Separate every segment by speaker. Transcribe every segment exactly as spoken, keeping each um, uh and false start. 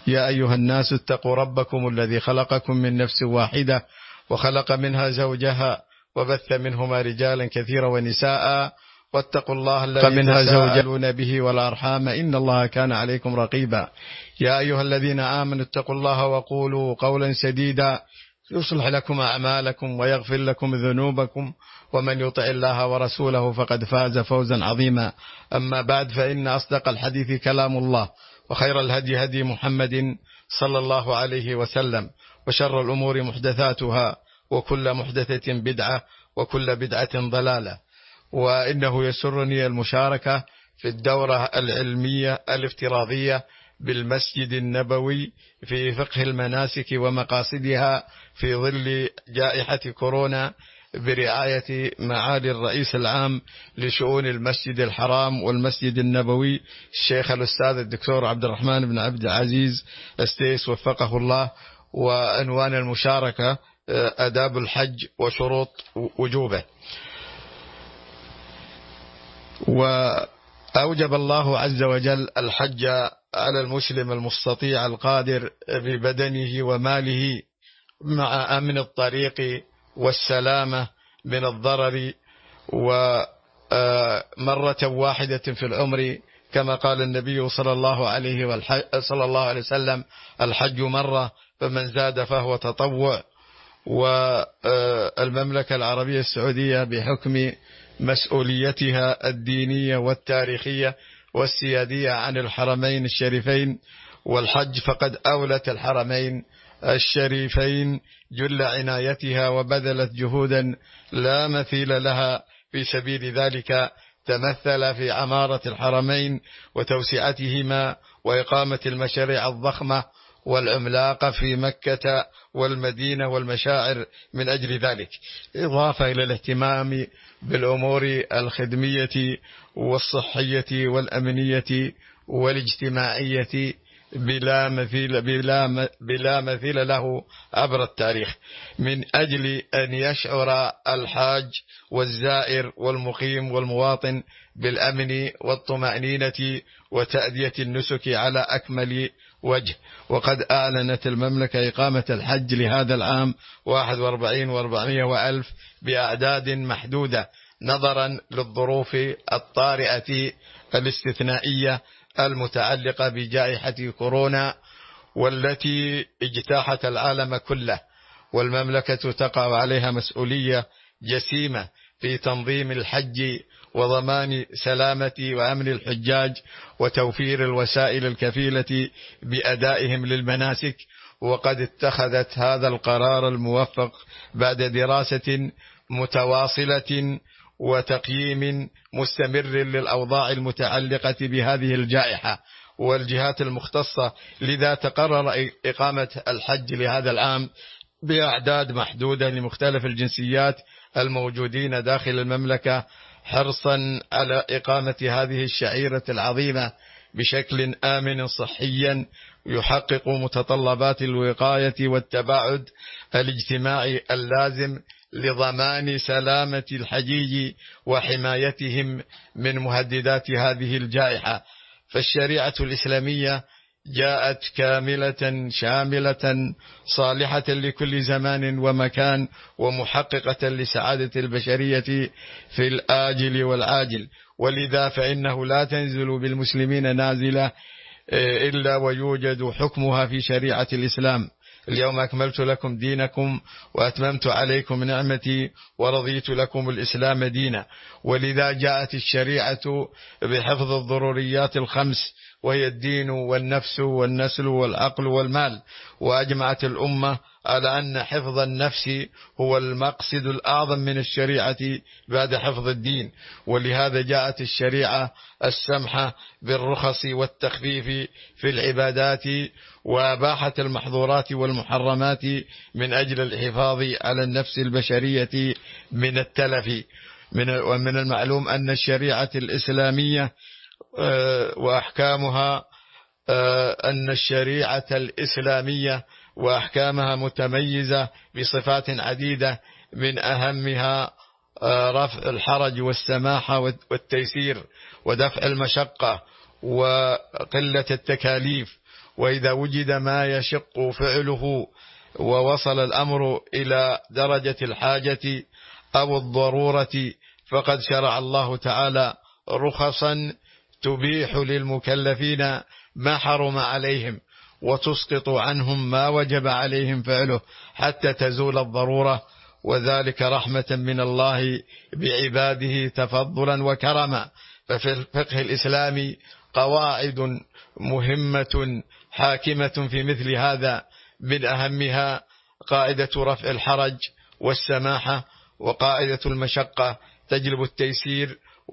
Speaker 1: يا أيها الناس اتقوا ربكم الذي خلقكم من نفس واحدة وخلق منها زوجها وبث منهما رجالا كثيرا ونساء واتقوا الله الذي تساءلون به والأرحام إن الله كان عليكم رقيبا. يا أيها الذين آمنوا اتقوا الله وقولوا قولا سديدا يصلح لكم أعمالكم ويغفر لكم ذنوبكم ومن يطع الله ورسوله فقد فاز فوزا عظيما. أما بعد، فإن أصدق الحديث كلام الله، وخير الهدي هدي محمد صلى الله عليه وسلم، وشر الأمور محدثاتها، وكل محدثة بدعة، وكل بدعة ضلالة. وإنه يسرني المشاركة في الدورة العلمية الافتراضية بالمسجد النبوي في فقه المناسك ومقاصدها في ظل جائحة كورونا برعاية معالي الرئيس العام لشؤون المسجد الحرام والمسجد النبوي الشيخ الأستاذ الدكتور عبد الرحمن بن عبد العزيز السيس وفقه الله. وعنوان المشاركة آداب الحج وشروط وجوبه. وأوجب الله عز وجل الحج على المسلم المستطيع القادر ببدنه وماله مع أمن الطريق والسلامة من الضرر، ومرة واحدة في العمر، كما قال النبي صلى الله عليه صلى الله عليه وسلم: الحج مرة فمن زاد فهو تطوع. والمملكة العربية السعودية بحكم مسؤوليتها الدينية والتاريخية والسيادية عن الحرمين الشريفين والحج، فقد أولت الحرمين الشريفين جل عنايتها وبذلت جهودا لا مثيل لها في سبيل ذلك، تمثل في عمارة الحرمين وتوسعتهما وإقامة المشاريع الضخمة والعملاقة في مكة والمدينة والمشاعر من أجل ذلك، إضافة إلى الاهتمام بالأمور الخدمية والصحية والأمنية والاجتماعية بلا مثيل, بلا, بلا مثيل له عبر التاريخ، من أجل أن يشعر الحاج والزائر والمقيم والمواطن بالأمن والطمأنينة وتأدية النسك على أكمل وجه. وقد أعلنت المملكة إقامة الحج لهذا العام واحد وأربعين وأربعمائة وألف بأعداد محدودة نظرا للظروف الطارئة الاستثنائية المتعلقة بجائحة كورونا والتي اجتاحت العالم كله، والمملكة تقع عليها مسؤولية جسيمة في تنظيم الحج وضمان سلامة وأمن الحجاج وتوفير الوسائل الكفيلة بأدائهم للمناسك. وقد اتخذت هذا القرار الموفق بعد دراسة متواصلة وتقييم مستمر للأوضاع المتعلقة بهذه الجائحة والجهات المختصة، لذا تقرر إقامة الحج لهذا العام بأعداد محدودة لمختلف الجنسيات الموجودين داخل المملكة، حرصا على إقامة هذه الشعيرة العظيمة بشكل آمن صحيا يحقق متطلبات الوقاية والتباعد الاجتماعي اللازم لضمان سلامة الحجيج وحمايتهم من مهددات هذه الجائحة. فالشريعة الإسلامية جاءت كاملة شاملة صالحة لكل زمان ومكان ومحققة لسعادة البشرية في الآجل والعاجل، ولذا فإنه لا تنزل بالمسلمين نازلة إلا ويوجد حكمها في شريعة الإسلام. اليوم أكملت لكم دينكم وأتممت عليكم نعمتي ورضيت لكم الإسلام دينا. ولذا جاءت الشريعة بحفظ الضروريات الخمس، وهي الدين والنفس والنسل والعقل والمال. وأجمعت الأمة على أن حفظ النفس هو المقصد الأعظم من الشريعة بعد حفظ الدين، ولهذا جاءت الشريعة السمحة بالرخص والتخفيف في العبادات، وأباحت المحظورات والمحرمات من أجل الحفاظ على النفس البشرية من التلف. ومن المعلوم أن الشريعة الإسلامية وأحكامها أن الشريعة الإسلامية وأحكامها متميزة بصفات عديدة، من أهمها رفع الحرج والسماحة والتيسير ودفع المشقة وقلة التكاليف وإذا وجد ما يشق فعله ووصل الأمر إلى درجة الحاجة أو الضرورة فقد شرع الله تعالى رخصا تبيح للمكلفين ما حرم عليهم وتسقط عنهم ما وجب عليهم فعله حتى تزول الضرورة، وذلك رحمة من الله بعباده تفضلا وكرما. ففي الفقه الإسلامي قواعد مهمة حاكمة في مثل هذا، من أهمها قاعدة رفع الحرج والسماحة، وقاعدة المشقة تجلب التيسير،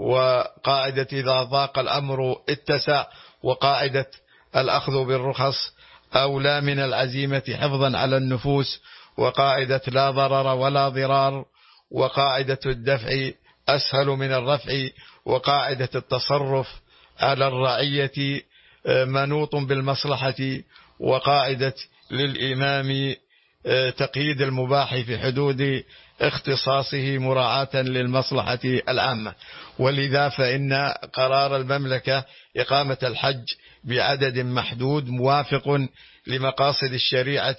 Speaker 1: وقاعدة إذا ضاق الأمر اتسع، وقاعدة الأخذ بالرخص أولى من العزيمة حفظا على النفوس، وقاعدة لا ضرر ولا ضرار، وقاعدة الدفع أسهل من الرفع، وقاعدة التصرف على الرعية منوط بالمصلحة، وقاعدة للإمام تقييد المباح في حدود اختصاصه مراعاة للمصلحة العامة. ولذا فإن قرار المملكة إقامة الحج بعدد محدود موافق لمقاصد الشريعة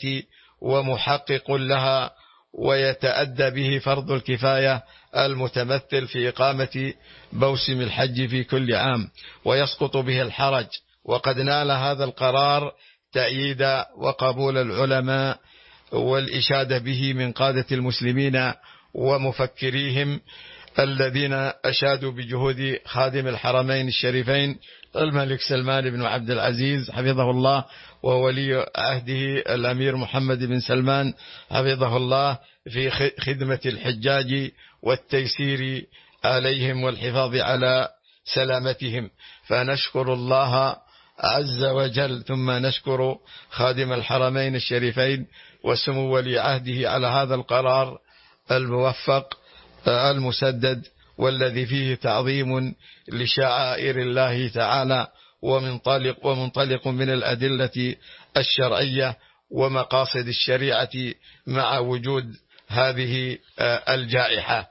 Speaker 1: ومحقق لها، ويتأدى به فرض الكفاية المتمثل في إقامة موسم الحج في كل عام، ويسقط به الحرج. وقد نال هذا القرار تأييد وقبول العلماء والإشادة به من قادة المسلمين ومفكريهم الذين أشادوا بجهود خادم الحرمين الشريفين الملك سلمان بن عبد العزيز حفظه الله، وولي عهده الأمير محمد بن سلمان حفظه الله في خدمة الحجاج والتيسير عليهم والحفاظ على سلامتهم. فنشكر الله عز وجل، ثم نشكر خادم الحرمين الشريفين وسمو ولي عهده على هذا القرار الموفق المسدد، والذي فيه تعظيم لشعائر الله تعالى، ومنطلق ومنطلق من الأدلة الشرعية ومقاصد الشريعة مع وجود هذه الجائحة.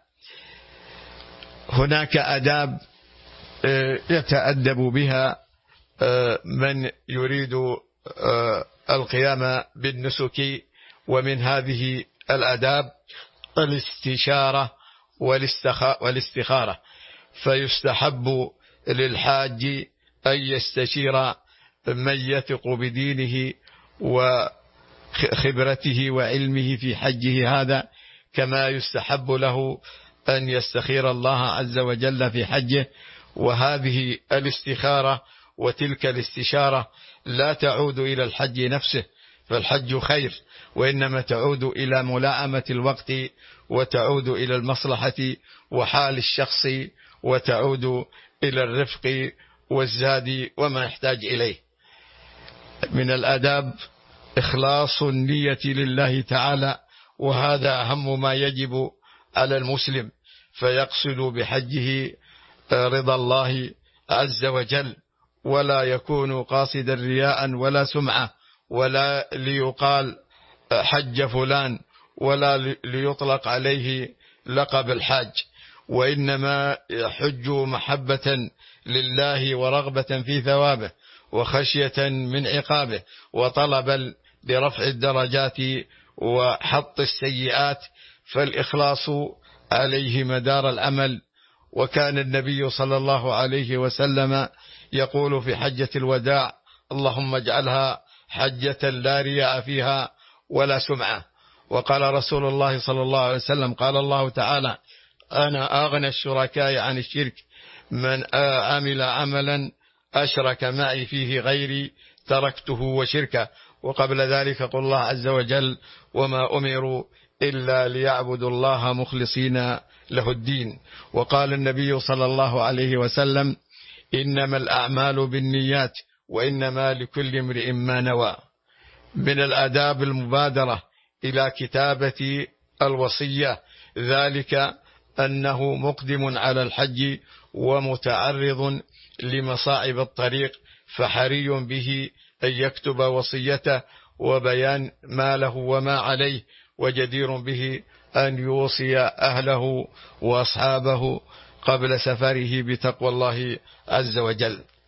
Speaker 1: هناك آداب يتأدب بها من يريد القيام بالنسك، ومن هذه الآداب الاستشارة والاستخارة. فيستحب للحاج أن يستشير من يثق بدينه وخبرته وعلمه في حجه هذا، كما يستحب له أن يستخير الله عز وجل في حجه. وهذه الاستخارة وتلك الاستشارة لا تعود إلى الحج نفسه، فالحج خير، وإنما تعود إلى ملاءمة الوقت، وتعود إلى المصلحة وحال الشخص، وتعود إلى الرفق والزاد وما يحتاج إليه. من الآداب إخلاص النية لله تعالى، وهذا أهم ما يجب على المسلم، فيقصد بحجه رضا الله عز وجل، ولا يكون قاصدا رياء ولا سمعة، ولا ليقال حج فلان، ولا ليطلق عليه لقب الحاج، وإنما يحج محبة لله ورغبة في ثوابه وخشية من عقابه وطلبا لرفع الدرجات وحط السيئات، فالإخلاص عليه مدار العمل. وكان النبي صلى الله عليه وسلم يقول في حجة الوداع: اللهم اجعلها حجة لا رياء فيها ولا سمعة. وقال رسول الله صلى الله عليه وسلم: قال الله تعالى: أنا أغنى الشركاء عن الشرك، من عمل عملا أشرك معي فيه غيري تركته وشركه. وقبل ذلك قال الله عز وجل: وما أمروا إلا ليعبدوا الله مخلصين له الدين. وقال النبي صلى الله عليه وسلم: إنما الأعمال بالنيات وإنما لكل امرئ ما نوى. من الآداب المبادرة إلى كتابة الوصية، ذلك أنه مقدم على الحج ومتعرض لمصاعب الطريق، فحري به أن يكتب وصيته وبيان ما له وما عليه، وجدير به أن يوصي أهله وأصحابه قبل سفره بتقوى الله عز وجل.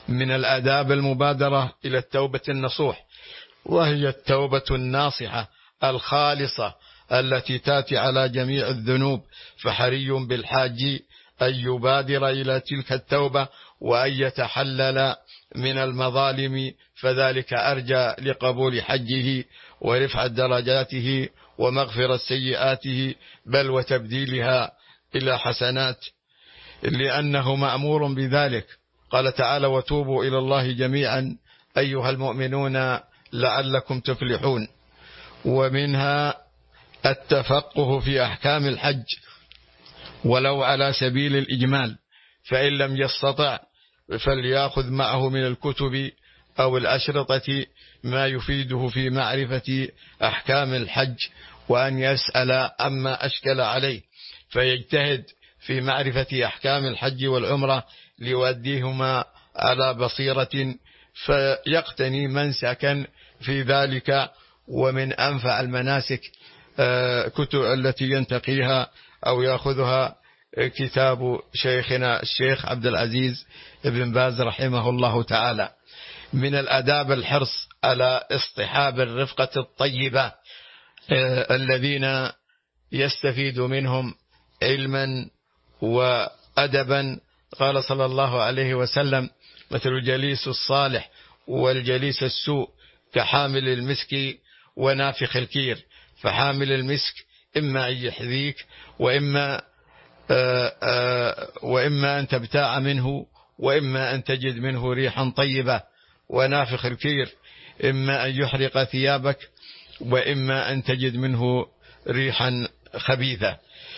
Speaker 1: من الآداب المبادرة إلى التوبة النصوح، وهي التوبة الناصحة الخالصة التي تأتي على جميع الذنوب، فحري بالحاج أن يبادر إلى تلك التوبة وأن يتحلل من المظالم، فذلك أرجى لقبول حجه ورفع درجاته ومغفرة سيئاته، بل وتبديلها إلى حسنات، لأنه مأمور بذلك. قال تعالى: وتوبوا إلى الله جميعا أيها المؤمنون لعلكم تفلحون. ومنها التفقه في أحكام الحج ولو على سبيل الإجمال، فإن لم يستطع فليأخذ معه من الكتب أو الأشرطة ما يفيده في معرفة أحكام الحج، وأن يسأل عما أشكل عليه فيجتهد في معرفة أحكام الحج والعمرة ليؤديهما على بصيرة، فيقتني منسكا في ذلك. ومن أنفع المناسك كتب التي ينتقيها أو يأخذها كتاب شيخنا الشيخ عبد العزيز بن باز رحمه الله تعالى. من الآداب الحرص على اصطحاب الرفقة الطيبة الذين يستفيد منهم علما وأدبا. قال صلى الله عليه وسلم: مثل الجليس الصالح والجليس السوء كحامل المسك ونافخ الكير، فحامل المسك إما أن يحذيك وإما آآ آآ وإما أن تبتاع منه وإما أن تجد منه ريحا طيبة، ونافخ الكير إما أن يحرق ثيابك وإما أن تجد منه ريحا خبيثة.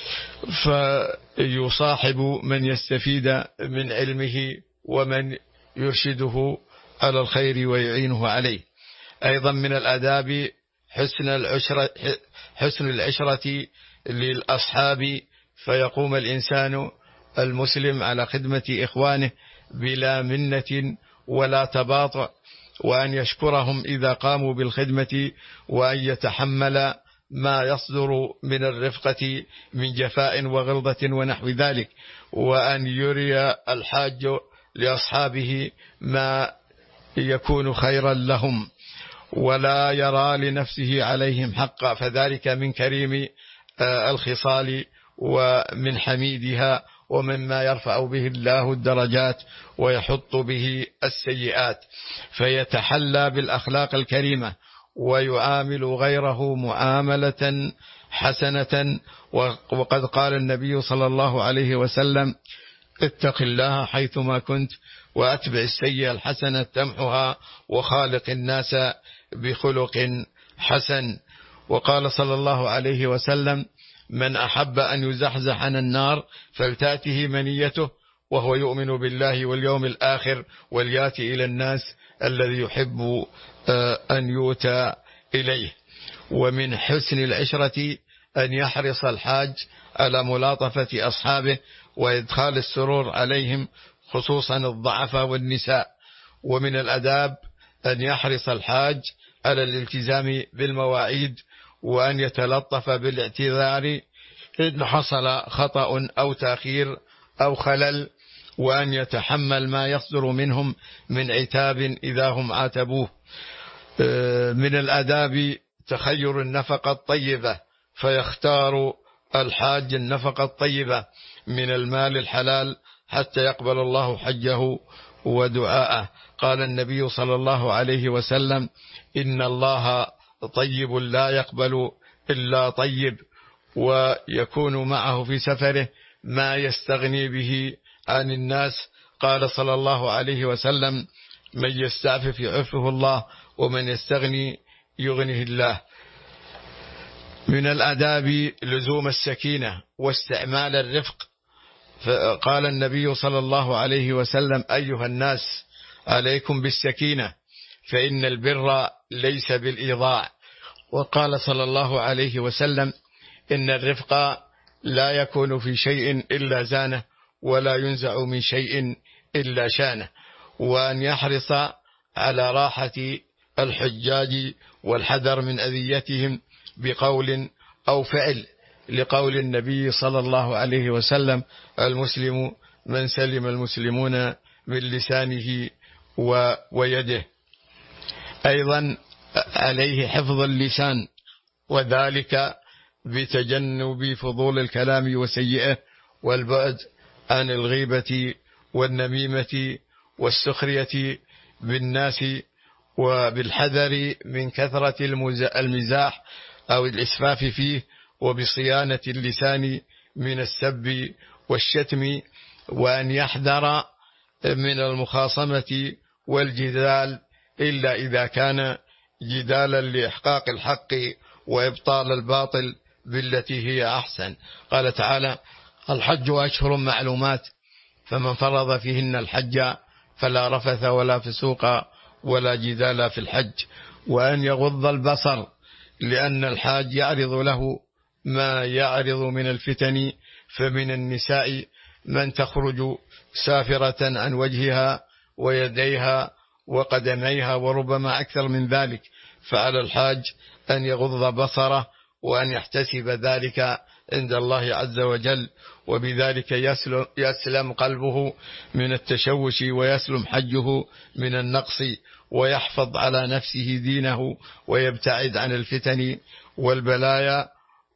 Speaker 1: فيصاحب من يستفيد من علمه ومن يرشده على الخير ويعينه عليه. أيضا من الآداب حسن العشرة, حسن العشرة للأصحاب، فيقوم الإنسان المسلم على خدمة إخوانه بلا منة ولا تباطؤ، وأن يشكرهم إذا قاموا بالخدمة، وأن يتحمل ما يصدر من الرفقة من جفاء وغلظة ونحو ذلك، وأن يري الحاج لأصحابه ما يكون خيرا لهم ولا يرى لنفسه عليهم حقا، فذلك من كريم الخصال ومن حميدها ومما يرفع به الله الدرجات ويحط به السيئات، فيتحلى بالأخلاق الكريمة ويعامل غيره معاملة حسنة. وقد قال النبي صلى الله عليه وسلم: اتق الله حيثما كنت وأتبع السيئة الحسنة تمحها وخالق الناس بخلق حسن. وقال صلى الله عليه وسلم: من أحب أن يزحزح عن النار فلتأته منيته وهو يؤمن بالله واليوم الآخر وليأتي إلى الناس الذي يحب أن يؤتى إليه. ومن حسن العشرة أن يحرص الحاج على ملاطفة أصحابه وإدخال السرور عليهم، خصوصا الضعفاء والنساء. ومن الأداب أن يحرص الحاج على الالتزام بالمواعيد، وأن يتلطف بالاعتذار إن حصل خطأ أو تأخير أو خلل، وأن يتحمل ما يصدر منهم من عتاب إذا هم عاتبوه. من الآداب تخير النفقة الطيبة، فيختار الحاج النفقة الطيبة من المال الحلال حتى يقبل الله حجه ودعاءه. قال النبي صلى الله عليه وسلم: إن الله طيب لا يقبل إلا طيب، ويكون معه في سفره ما يستغني به عن الناس. قال صلى الله عليه وسلم: من يستعفف يعفه الله ومن يستغني يغنه الله. من الآداب لزوم السكينة واستعمال الرفق، فقال النبي صلى الله عليه وسلم: أيها الناس عليكم بالسكينة فإن البر ليس بالإيضاع. وقال صلى الله عليه وسلم: إن الرفق لا يكون في شيء إلا زانه ولا ينزع من شيء إلا شانه. وأن يحرص على راحة الحجاج والحذر من أذيتهم بقول أو فعل، لقول النبي صلى الله عليه وسلم: المسلم من سلم المسلمون من لسانه ويده. أيضا عليه حفظ اللسان، وذلك بتجنب فضول الكلام وسيئه، والبعد عن الغيبة والنميمة والسخرية بالناس، وبالحذر من كثرة المزاح أو الإسفاف فيه، وبصيانة اللسان من السب والشتم، وأن يحذر من المخاصمة والجدال إلا إذا كان جدالا لإحقاق الحق وإبطال الباطل بالتي هي أحسن. قال تعالى: الحج أشهر معلومات، فمن فرض فيهن الحج فلا رفث ولا فسوق ولا جدال في الحج. وأن يغض البصر، لأن الحاج يعرض له ما يعرض من الفتن، فمن النساء من تخرج سافرة عن وجهها ويديها وقدميها وربما أكثر من ذلك، فعلى الحاج أن يغض بصره وأن يحتسب ذلك عند الله عز وجل، وبذلك يسلم, يسلم قلبه من التشوش، ويسلم حجه من النقص، ويحفظ على نفسه دينه، ويبتعد عن الفتن والبلايا،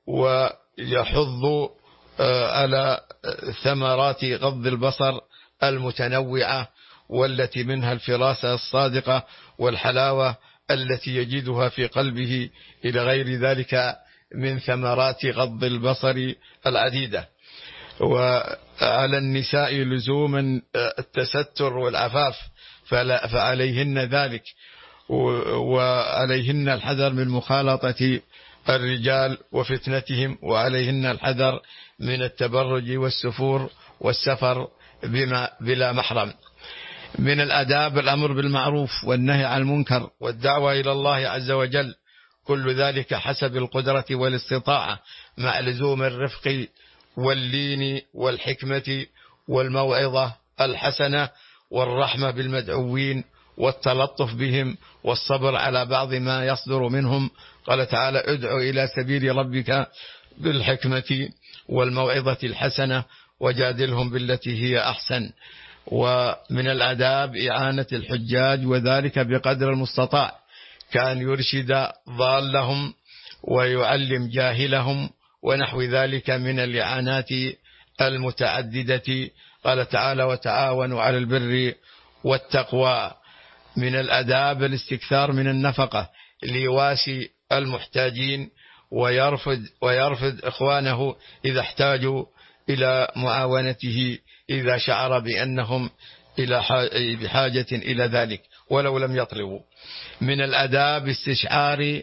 Speaker 1: ويحض على ثمرات غض البصر المتنوعة، والتي منها الفراسة الصادقة والحلاوة التي يجدها في قلبه، إلى غير ذلك من ثمرات غض البصر العديدة. وعلى النساء لزوما التستر والعفاف، فعليهن ذلك، وعليهن الحذر من مخالطة الرجال وفتنتهم، وعليهن الحذر من التبرج والسفور والسفر بما بلا محرم. من الآداب الأمر بالمعروف والنهي عن المنكر والدعوة إلى الله عز وجل، كل ذلك حسب القدرة والاستطاعة، مع لزوم الرفق واللين والحكمة والموعظة الحسنة والرحمة بالمدعوين والتلطف بهم والصبر على بعض ما يصدر منهم. قال تعالى: ادع إلى سبيل ربك بالحكمة والموعظة الحسنة وجادلهم بالتي هي أحسن. ومن الآداب إعانة الحجاج، وذلك بقدر المستطاع، كأن يرشد ضالهم ويعلم جاهلهم ونحو ذلك من الإعانات المتعددة. قال تعالى: وتعاونوا على البر والتقوى. من الآداب الاستكثار من النفقة ليواسي المحتاجين، ويرفض, ويرفض إخوانه إذا احتاجوا إلى معاونته، إذا شعر بأنهم بحاجة إلى ذلك ولو لم يطلبوا. من الآداب استشعار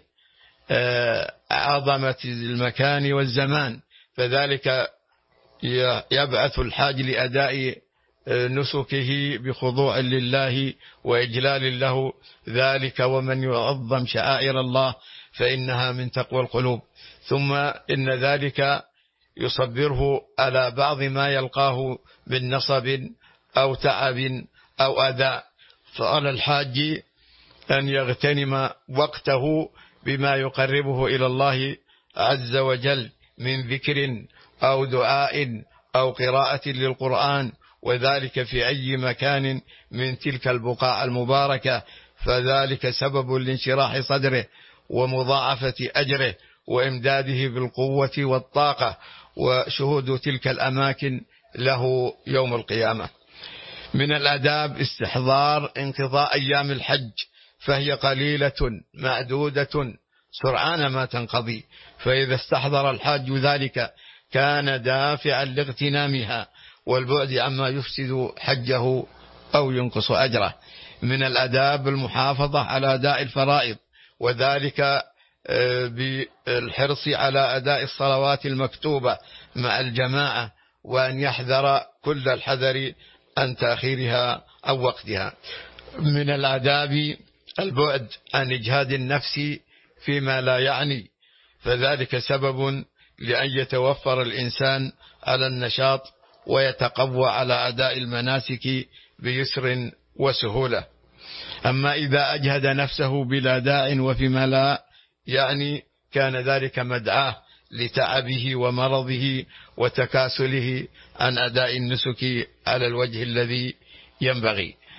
Speaker 1: عظمة المكان والزمان، فذلك يبعث الحاج لأداء نسكه بخضوع لله وإجلال له ذلك، ومن يعظم شعائر الله فإنها من تقوى القلوب. ثم إن ذلك يصبره على بعض ما يلقاه من نصب أو تعب أو أذى، فعلى الحاج أن يغتنم وقته بما يقربه إلى الله عز وجل من ذكر أو دعاء أو قراءة للقرآن، وذلك في أي مكان من تلك البقاع المباركة، فذلك سبب لانشراح صدره ومضاعفة أجره وإمداده بالقوة والطاقة، وشهود تلك الأماكن له يوم القيامة. من الآداب استحضار انقضاء أيام الحج، فهي قليلة معدودة سرعان ما تنقضي، فإذا استحضر الحاج ذلك كان دافعا لاغتنامها والبعد عما يفسد حجه أو ينقص أجره. من الآداب المحافظة على أداء الفرائض، وذلك بالحرص على أداء الصلوات المكتوبة مع الجماعة، وأن يحذر كل الحذر عن تأخيرها أو وقتها. من الآداب البعد عن إجهاد النفس فيما لا يعني، فذلك سبب لأن يتوفر الإنسان على النشاط ويتقوى على أداء المناسك بيسر وسهولة. أما إذا أجهد نفسه بلا داع وفيما لا يعني، كان ذلك مدعاه لتعبه ومرضه وتكاسله عن أداء النسك على الوجه الذي ينبغي.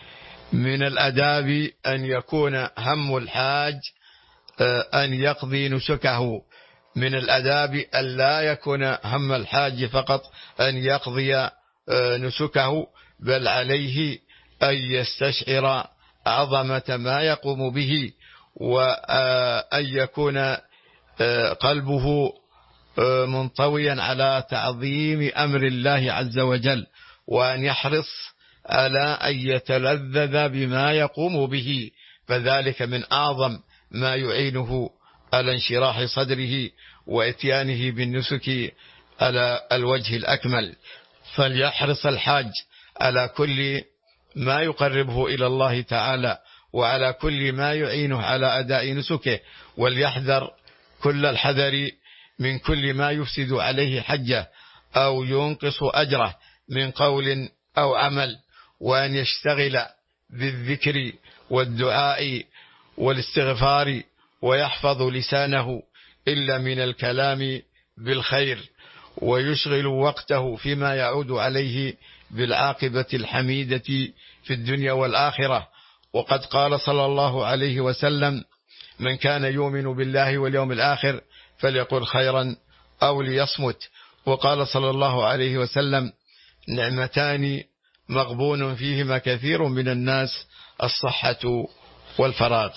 Speaker 1: من الآداب أن يكون هم الحاج أن يقضي نسكه. من الآداب أن لا يكون هم الحاج فقط أن يقضي نسكه، بل عليه أن يستشعر عظمة ما يقوم به، وأن يكون قلبه منطويا على تعظيم أمر الله عز وجل، وأن يحرص على أن يتلذذ بما يقوم به، فذلك من أعظم ما يعينه على انشراح صدره وإتيانه بالنسك على الوجه الأكمل. فليحرص الحاج على كل ما يقربه إلى الله تعالى، وعلى كل ما يعينه على أداء نسكه، وليحذر كل الحذر من كل ما يفسد عليه حجه أو ينقص أجره من قول أو عمل، وأن يشتغل بالذكر والدعاء والاستغفار، ويحفظ لسانه إلا من الكلام بالخير، ويشغل وقته فيما يعود عليه بالعاقبة الحميدة في الدنيا والآخرة. وقد قال صلى الله عليه وسلم: من كان يؤمن بالله واليوم الآخر فليقل خيرا أو ليصمت. وقال صلى الله عليه وسلم: نعمتان مغبون فيهما كثير من الناس، الصحة والفراغ.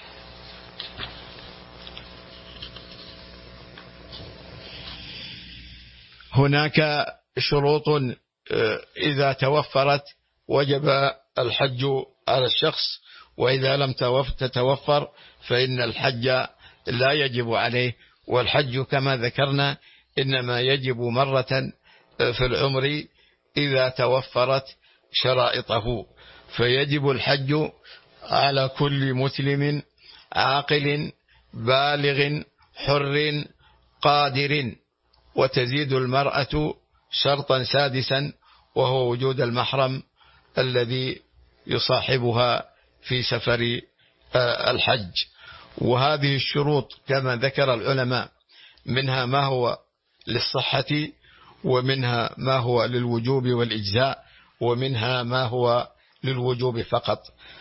Speaker 1: هناك شروط إذا توفرت وجب الحج على الشخص، وإذا لم تتوفر فإن الحج لا يجب عليه. والحج كما ذكرنا إنما يجب مرة في العمر إذا توفرت شرائطه، فيجب الحج على كل مسلم عاقل بالغ حر قادر. وتزيد المرأة شرطا سادسا، وهو وجود المحرم الذي يصاحبها في سفر الحج. وهذه الشروط كما ذكر العلماء منها ما هو للصحة، ومنها ما هو للوجوب والإجزاء، ومنها ما هو للوجوب فقط.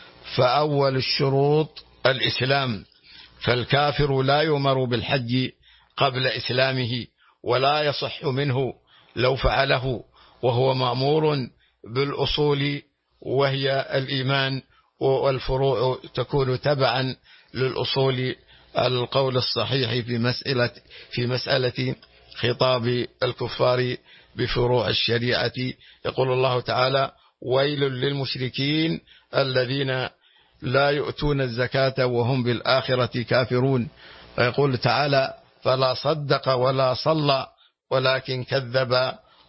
Speaker 1: فأول الشروط الإسلام، فالكافر لا يؤمر بالحج قبل إسلامه، ولا يصح منه لو فعله، وهو مأمور بالأصول وهي الإيمان، والفروع تكون تبعا للأصول على القول الصحيح في مسألة في مسألة خطاب الكفار بفروع الشريعة. يقول الله تعالى: ويل للمشركين الذين لا يؤتون الزكاة وهم بالآخرة كافرون. ويقول تعالى: فلا صدق ولا صلى ولكن كذب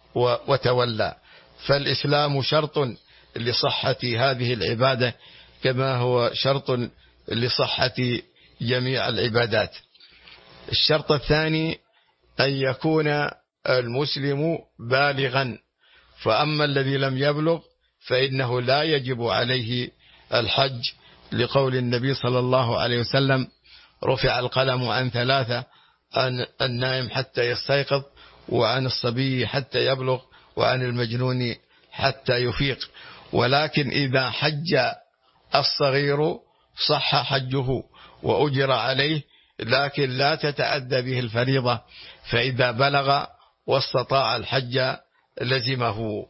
Speaker 1: وتولى. فالإسلام شرط لصحة هذه العبادة، كما هو شرط لصحة جميع العبادات. الشرط الثاني أن يكون المسلم بالغا، فأما الذي لم يبلغ فإنه لا يجب عليه الحج، لقول النبي صلى الله عليه وسلم: رفع القلم عن ثلاثة، عن النائم حتى يستيقظ، وعن الصبي حتى يبلغ، وعن المجنون حتى يفيق. ولكن إذا حج الصغير صح حجه وأجر عليه، لكن لا تتأدى به الفريضة، فإذا بلغ واستطاع الحج لزمه.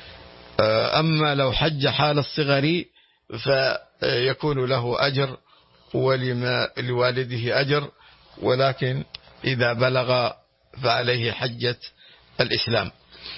Speaker 1: أما لو حج حال الصغر فيكون له أجر ولوالده أجر، ولكن إذا بلغ فعليه حجة الإسلام.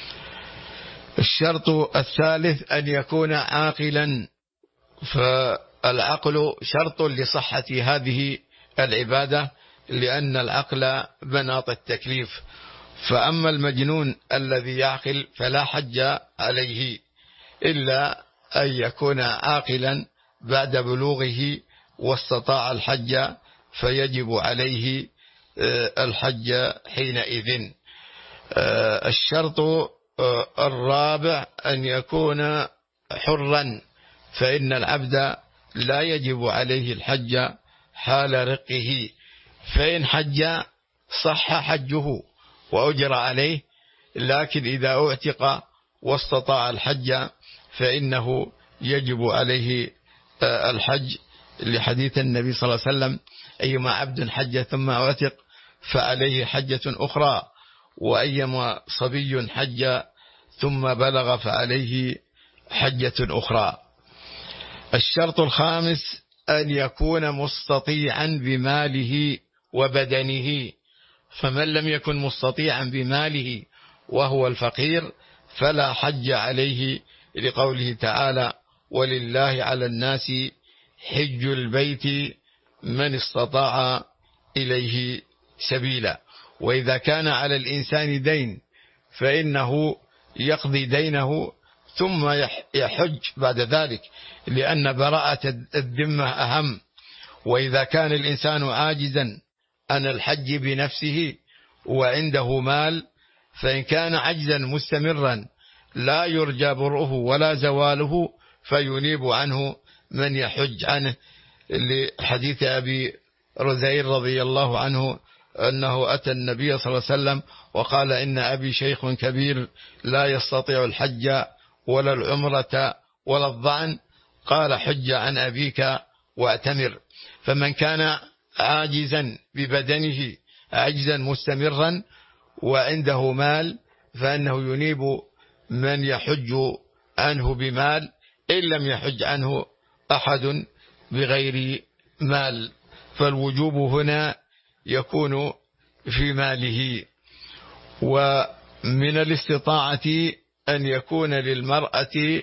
Speaker 1: الشرط الثالث أن يكون عاقلا، فالعقل شرط لصحة هذه العبادة، لأن العقل مناط التكليف. فأما المجنون الذي يعقل فلا حج عليه إلا أن يكون عاقلا بعد بلوغه واستطاع الحج، فيجب عليه الحج حينئذ. الشرط الرابع أن يكون حرا، فإن العبد لا يجب عليه الحج حال رقه، فإن حج صح حجه وأجر عليه، لكن إذا اعتق واستطاع الحج فإنه يجب عليه الحج لحديث النبي صلى الله عليه وسلم: أيما عبد حج ثم عتق فعليه حجة أخرى، وأيما صبي حج ثم بلغ فعليه حجة أخرى. الشرط الخامس أن يكون مستطيعا بماله وبدنه، فمن لم يكن مستطيعا بماله وهو الفقير فلا حج عليه، لقوله تعالى: ولله على الناس حج البيت من استطاع إليه سبيلا. وإذا كان على الإنسان دين فإنه يقضي دينه ثم يحج بعد ذلك، لأن براءة الذمة أهم. وإذا كان الإنسان عاجزا عن الحج بنفسه وعنده مال، فإن كان عجزا مستمرا لا يرجى برؤه ولا زواله فينيب عنه من يحج عنه، لحديث أبي رزيل رضي الله عنه أنه أتى النبي صلى الله عليه وسلم وقال: إن أبي شيخ كبير لا يستطيع الحج ولا العمرة ولا الظعن. قال: حج عن أبيك واعتمر. فمن كان عاجزا ببدنه عجزا مستمرا وعنده مال فإنه ينيب من يحج عنه بمال، إن لم يحج عنه أحد بغير مال، فالوجوب هنا يكون في ماله. ومن الاستطاعة أن يكون للمرأة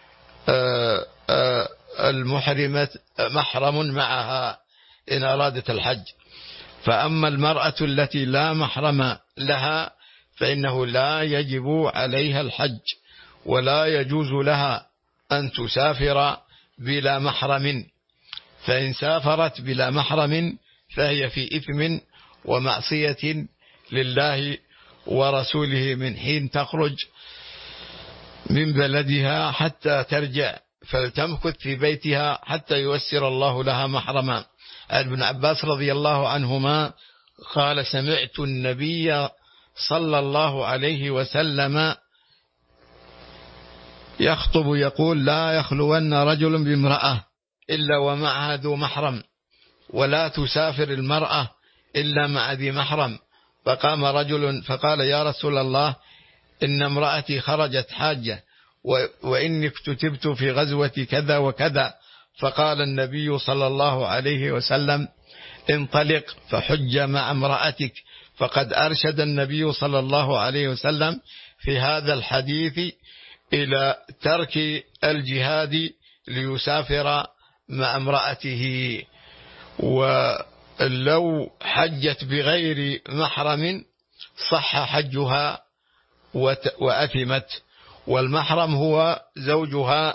Speaker 1: المحرمة محرم معها إن أرادت الحج. فأما المرأة التي لا محرم لها فإنه لا يجب عليها الحج، ولا يجوز لها أن تسافر بلا محرم، فإن سافرت بلا محرم فهي في إثم ومعصية لله ورسوله من حين تخرج من بلدها حتى ترجع، فلتمكث في بيتها حتى ييسر الله لها محرما. ابن عباس رضي الله عنهما قال: سمعت النبي صلى الله عليه وسلم يخطب يقول: لا يخلون رجل بامرأة إلا ومعها ذو محرم، ولا تسافر المرأة إلا مع ذي محرم. فقام رجل فقال: يا رسول الله، إن امرأتي خرجت حاجة وإني اكتتبت في غزوة كذا وكذا. فقال النبي صلى الله عليه وسلم: انطلق فحج مع امرأتك. فقد أرشد النبي صلى الله عليه وسلم في هذا الحديث إلى ترك الجهاد ليسافر مع امرأته. ولو حجت بغير محرم صح حجها وأثمت، والمحرم هو زوجها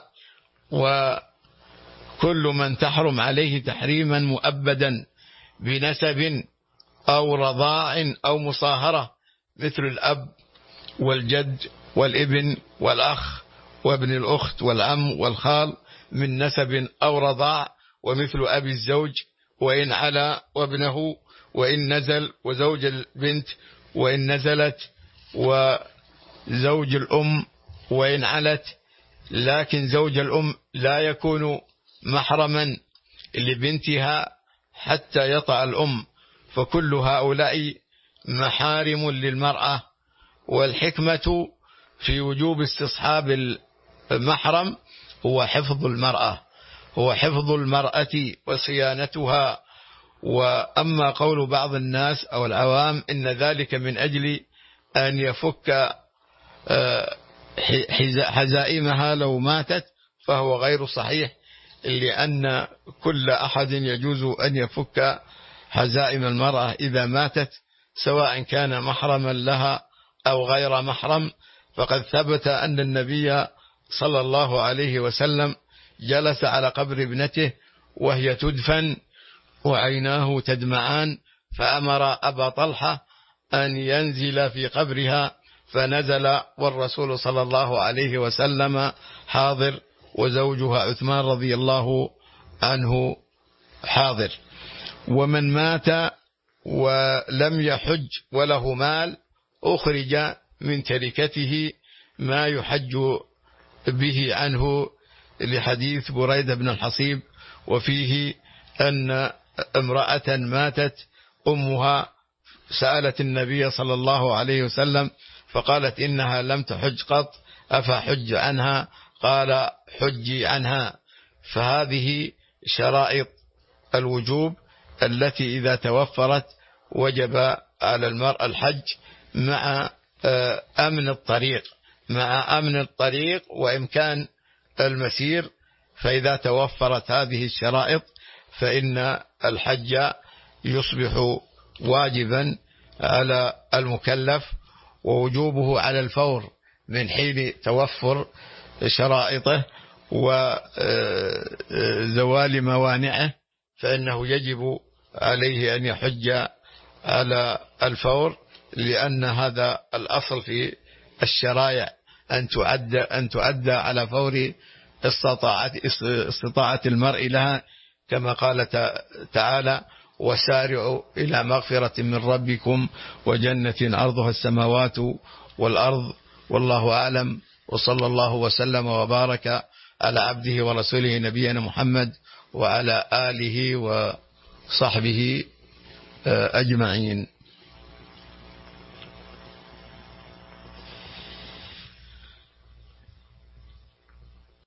Speaker 1: وكل من تحرم عليه تحريما مؤبدا بنسب أو رضاع أو مصاهرة، مثل الأب والجد والابن والأخ وابن الأخت والعم والخال من نسب أو رضاع، ومثل أبي الزوج وإن علا وابنه وإن نزل، وزوج البنت وإن نزلت، وزوج الأم وإن علت. لكن زوج الأم لا يكون محرما لبنتها حتى يطأ الأم، فكل هؤلاء محارم للمرأة. والحكمة في وجوب استصحاب المحرم هو حفظ المرأة هو حفظ المرأة وصيانتها. وأما قول بعض الناس أو العوام إن ذلك من أجل أن يفك حزائمها لو ماتت، فهو غير صحيح، لأن كل أحد يجوز أن يفك حزائم المرأة إذا ماتت، سواء كان محرما لها أو غير محرم. فقد ثبت أن النبي صلى الله عليه وسلم جلس على قبر ابنته وهي تدفن وعيناه تدمعان، فأمر أبا طلحة أن ينزل في قبرها، فنزل والرسول صلى الله عليه وسلم حاضر، وزوجها عثمان رضي الله عنه حاضر. ومن مات ولم يحج وله مال أخرج من تركته ما يحج به عنه، لحديث بريدة بن الحصيب وفيه أن امرأة ماتت أمها سألت النبي صلى الله عليه وسلم فقالت إنها لم تحج قط أفحج عنها؟ قال حجي عنها. فهذه شرائط الوجوب التي إذا توفرت وجب على المرء الحج مع أمن الطريق مع أمن الطريق وإمكان المسير. فإذا توفرت هذه الشرائط فإن الحج يصبح واجبا على المكلف، ووجوبه على الفور من حين توفر شرائطه وزوال موانعه، فإنه يجب عليه أن يحج على الفور، لأن هذا الأصل في الشرائع أن تؤدى أن تؤدى على فور استطاعة استطاعة المرء لها، كما قال تعالى: وسارعوا إلى مغفرة من ربكم وجنة عرضها السماوات والأرض والله أعلم. وصلى الله وسلم وبارك على عبده ورسوله نبينا محمد وعلى آله وصحبه أجمعين.